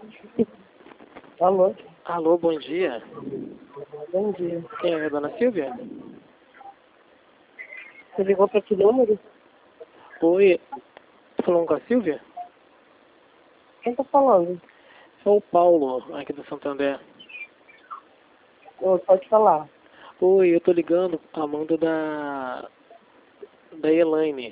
Alô? Alô, bom dia. Bom dia. Quem é a dona Silvia? Você ligou para que número? Oi, tô falando com a Silvia? Quem tá falando? É o Paulo, aqui do Santander. Ô, pode falar. Oi, eu tô ligando a mando da Elaine.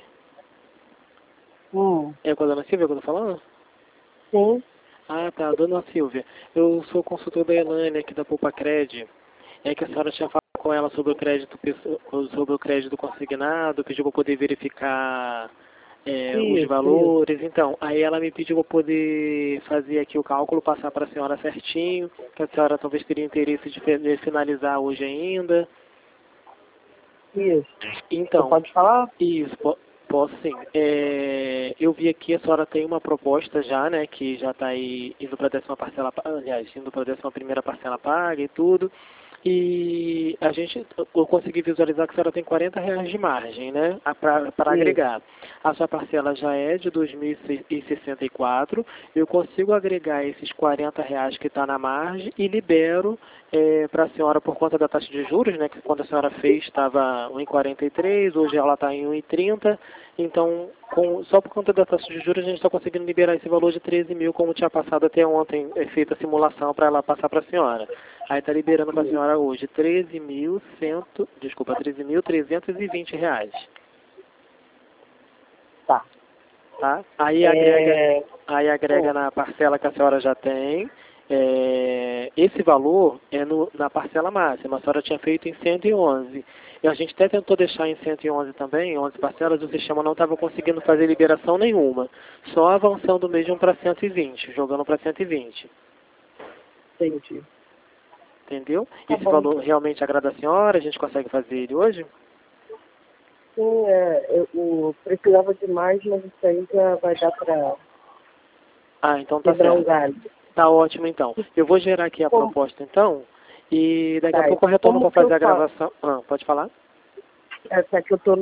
É com a dona Silvia que eu tô falando? Sim. Ah, tá, dona Silvia. Eu sou consultor da Elaine aqui da Poupa Cred. É que a senhora tinha falado com ela sobre o crédito consignado, pediu para poder verificar os Isso. valores. Então, aí ela me pediu para poder fazer aqui o cálculo, passar para a senhora certinho, que a senhora talvez teria interesse de finalizar hoje ainda. Isso. Você Então, pode falar? isso, posso sim. Eu vi aqui a senhora tem uma proposta já, né, que já está aí indo para a 10ª parcela, aliás, indo para a 11ª parcela paga e tudo. E eu consegui visualizar que a senhora tem R$ 40 de margem, né, para Isso. agregar. A sua parcela já é de 2.064. Eu consigo agregar esses R$ 40 que está na margem e libero para a senhora por conta da taxa de juros, né, que quando a senhora fez estava 1,43, hoje ela está em 1,30. Então, só por conta da taxa de juros a gente está conseguindo liberar esse valor de 13 mil, como tinha passado até ontem, feita a simulação para ela passar para a senhora. Aí está liberando para a senhora hoje R$ 13.320. Tá. Tá? Aí agrega na parcela que a senhora já tem. Esse valor é na parcela máxima. A senhora tinha feito em 111. E a gente até tentou deixar em 111 também, 11 parcelas, o sistema não estava conseguindo fazer liberação nenhuma. Só avançando mesmo para 120, jogando para 120. Entendi. Entendeu? Tá Esse bom. valor realmente agrada a senhora? A gente consegue fazer ele hoje? Sim, eu precisava de mais, mas isso aí já vai dar para Ah, então tá quebrar um certo. galho. Tá ótimo então. Eu vou gerar aqui a proposta então, e daqui a Tá, pouco eu retorno para como que eu fazer a faço? gravação. Pode falar? Só que eu tô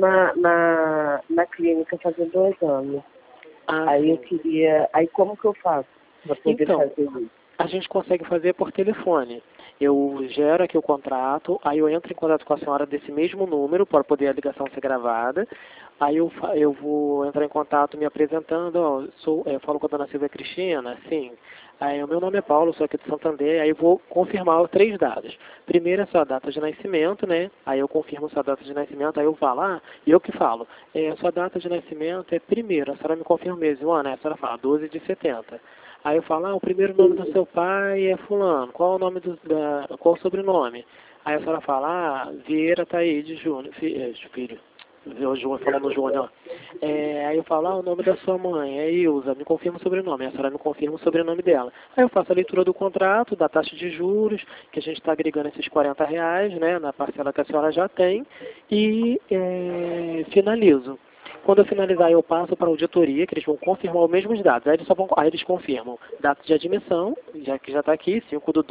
na clínica fazendo 2 anos. Ah, Aí eu sim. queria... Aí como que eu faço para poder Então, fazer isso? a gente consegue fazer por telefone. Eu gero aqui o contrato, aí eu entro em contato com a senhora desse mesmo número para poder a ligação ser gravada. Aí eu vou entrar em contato me apresentando, ó, eu falo com a dona Silvia Cristina, sim. Aí o meu nome é Paulo, sou aqui de Santander, aí eu vou confirmar 3 dados. Primeiro é a sua data de nascimento, né? Aí eu confirmo sua data de nascimento, aí eu falo, e eu que falo, a sua data de nascimento é primeiro, a senhora me confirma o mês e o ano, aí a senhora fala 12 de 70. Aí eu falo, o primeiro nome do seu pai é fulano, qual o sobrenome? Aí a senhora fala, Vieira Taíde Júnior, filho. O João falando no Júnior. Aí eu falo, o nome da sua mãe é Ilza, me confirma o sobrenome. Aí a senhora me confirma o sobrenome dela. Aí eu faço a leitura do contrato, da taxa de juros, que a gente está agregando esses R$ 40, né, na parcela que a senhora já tem, e finalizo. Quando eu finalizar, eu passo para a auditoria, que eles vão confirmar os mesmos dados. Aí eles confirmam data de admissão, já que já está aqui,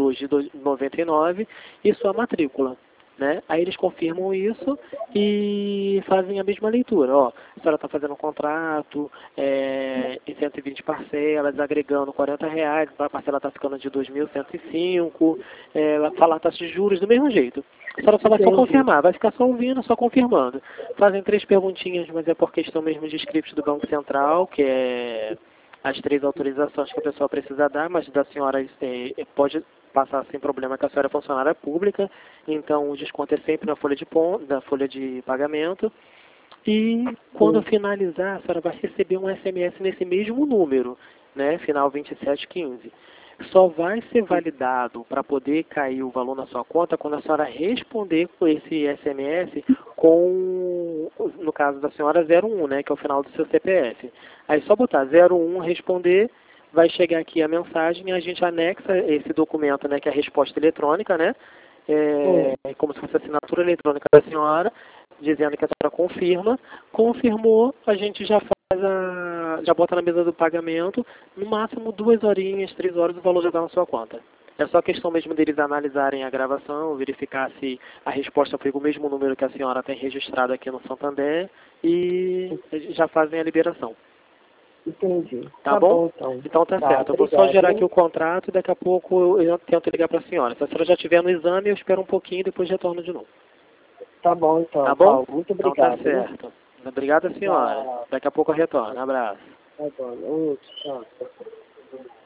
5/2/99, e sua matrícula. Né? Aí eles confirmam isso e fazem a mesma leitura. A senhora está fazendo um contrato em 120 parcelas, agregando R$ 40, a parcela está ficando de 2.105, falar a taxa de juros do mesmo jeito. A senhora só vai só confirmar, vai ficar só ouvindo, só confirmando. Fazem 3 perguntinhas, mas é por questão mesmo de script do Banco Central, que é as 3 autorizações que a pessoa precisa dar, mas da senhora pode passar sem problema que a senhora é funcionária pública, então o desconto é sempre na folha de pagamento. E quando finalizar, a senhora vai receber um SMS nesse mesmo número, né, final 2715. Só vai ser validado para poder cair o valor na sua conta quando a senhora responder com esse SMS com, no caso da senhora, 01, né, que é o final do seu CPF. Aí só botar 01, responder, vai chegar aqui a mensagem e a gente anexa esse documento, né, que é a resposta eletrônica, né, como se fosse a assinatura eletrônica da senhora, dizendo que a senhora confirma. Confirmou, a gente já já bota na mesa do pagamento, no máximo 2 horinhas, 3 horas, o valor já está na sua conta. É só questão mesmo deles analisarem a gravação, verificar se a resposta foi o mesmo número que a senhora tem registrado aqui no Santander e já fazem a liberação. Entendi. Tá bom? Então. Então tá Tá, certo. Eu vou só obrigado, gerar hein? aqui o contrato e daqui a pouco eu tento ligar para a senhora. Se a senhora já estiver no exame, eu espero um pouquinho e depois retorno de novo. Tá bom, então, Tá bom? Paulo. Muito Então tá obrigado, hein? certo. Obrigada, senhora. Tchau. Daqui a pouco eu retorno. Abraço. Tá bom. Tchau.